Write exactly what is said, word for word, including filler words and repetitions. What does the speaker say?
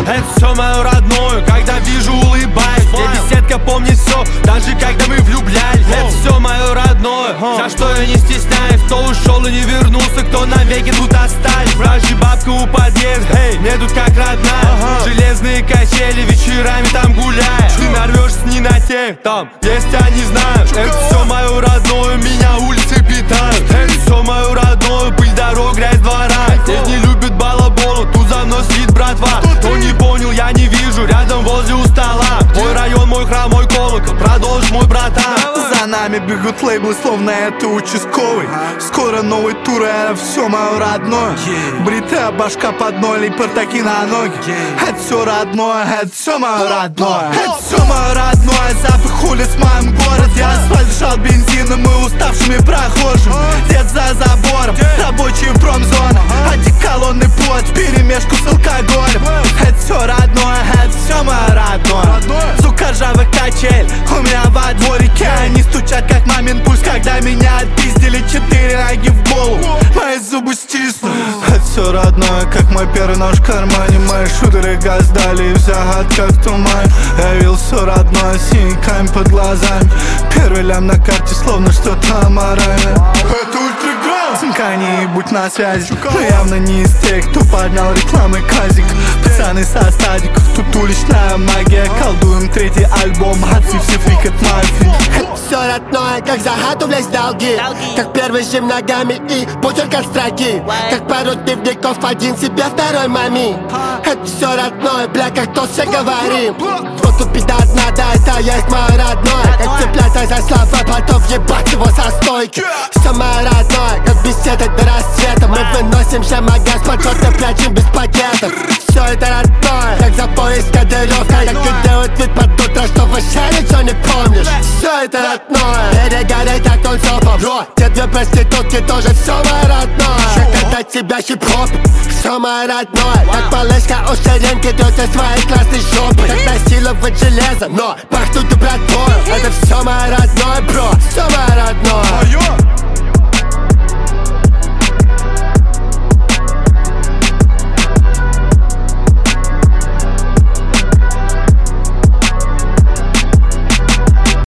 Это все мое родное, когда вижу, улыбаюсь. Мне беседка помнит все, даже когда мы влюблялись. Это все мое родное, за что я не стесняюсь. Кто ушел и не вернулся, кто навеки тут остались. Вражья бабка у подъезда, мне тут как родная. Железные качели, вечерами там гуляешь. Ты нарвешься не на тех, там есть, я не знаю. Это все мое родное, меня улицы питают. Это все мое родное, пыль дорог, грязь двора. Здесь не любят балаболу, тут за мной сидит братва. Кто не понял, я не вижу, рядом возле у стола. Мой район, мой храм, мой колокол, продолжишь, мой братан. За нами бегут лейблы, словно это участковый. Скоро новый тур, это все мое родное. Бритая башка под ноль и портаки на ноги. Это все родное, это все мое родное. Это все мое родное, запах улиц в моем городе. Асфальт дышал бензином и уставшими прохожими. Дед за забором, рабочие в промзонах. Одеколонный пот вперемешку с алкоголем. Это все родное, это все мое родное. Звук ржавых качель у меня во дворике. Они стучат как мамин пульс, когда меня отпиздили. Четыре ноги в голову, мои зубы стиснут. Это все родное, как мой первый нож в кармане. Мои шутеры газ дали, и вся гадка в тумане. Я видел все родное, синяками под глазами. Первый лям на карте, словно что-то аморальное. Это ультраграм, Цинкани, будь на связи. Но явно не из тех, кто поднял рекламы казик. Пацаны со стадиков, тут уличная магия. Колдуем третий альбом, отцы все фрикат мафии. Это все родное, как заготовлять в долги. Как первый жим ногами и бутылка от строки. Как пару дневников, один себе, второй маме. Это все родное, бля, как то все говорим. Вот тупить надо, это есть мое родное. Как цепляться за слова, потом ебать его со стойки. Все мое родное, как беседа до рассвета. Мы выносим шамагаз, почетно прячем без пакетов. Все это родное, как за пояс кадыровка. Как и делают вид под утро, что вообще ничего не помнишь. Все это родное, перегорей так он сопом. Те две проститутки тоже все мое родное. Когда тебя хип-хоп, все мое родное. Как малышка у шеренги трется своей классной жопы. Как насиловать железо, но пахнут и братвою. Это все мое родное, бро, все мое родное.